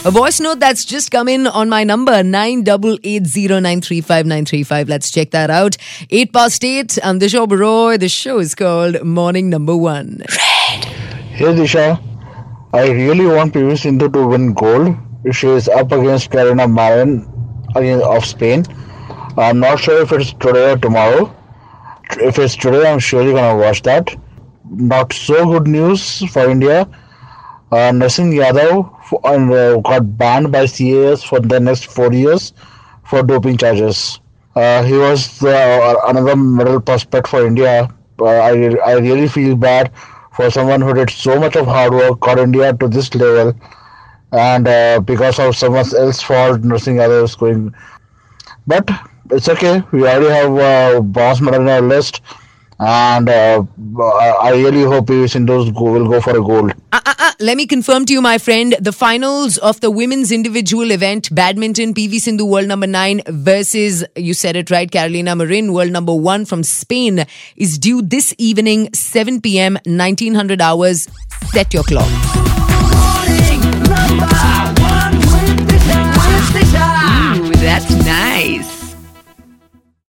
A voice note that's just come in on my number 9880935935. Let's check that out. 8 past 8. I'm Disha Baroy. The show is called Morning Number 1. Hey Disha, I really want PV Sindhu to win gold. She is up against Karina Marin of Spain. I'm not sure if it's today or tomorrow. If it's today, I'm surely gonna watch that. Not so good news for India. Narsingh Yadav got banned by CAS for the next 4 years for doping charges. He was another medal prospect for India. I really feel bad for someone who did so much of hard work, got India to this level, and because of someone else's fault, Narsingh Yadav is going. But it's okay. We already have bronze medal on our list, and I really hope PV Sindhu will go for a gold. Let me confirm to you, my friend, the finals of the women's individual event, badminton, PV Sindhu world number 9 versus, you said it right, Carolina Marin, world number 1 from Spain, is due this evening, 7 p.m., 1900 hours. Set your clock.